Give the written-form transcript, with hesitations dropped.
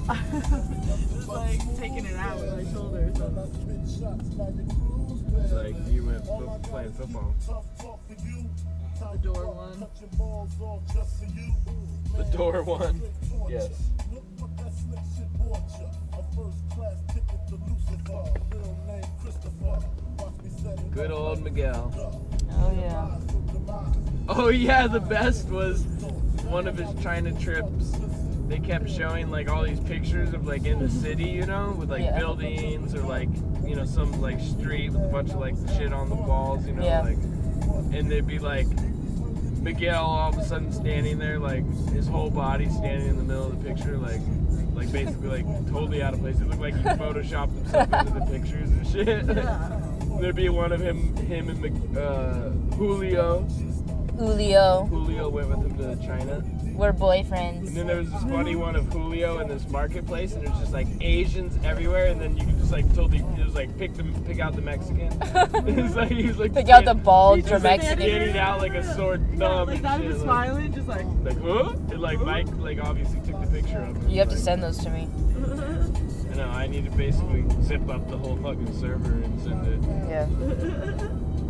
Just like taking it out with my shoulder or something. It's like you went playing football. The door one. The door one. Yes. Good old Miguel. Oh yeah. Oh yeah, the best was one of his China trips. They kept showing like all these pictures of like in the city, you know, with like buildings or like, you know, some like street with a bunch of like shit on the walls, you know, like, and they'd be like Miguel all of a sudden standing there, like his whole body standing in the middle of the picture, like basically like totally out of place. It looked like he photoshopped himself into the pictures and shit. There'd be one of him and Julio. Julio went with him to China. We're boyfriends. And then there was this funny one of Julio in this marketplace, and there's just like Asians everywhere, and then you could just like totally just like pick out the Mexican. It's like he was like pick out the bald Mexican. Getting out like a sore thumb. Like that, just smiling, just like huh? And like Mike like obviously took the picture of him. You have to send those to me. I know. I need to basically zip up the whole fucking server and send it. Yeah.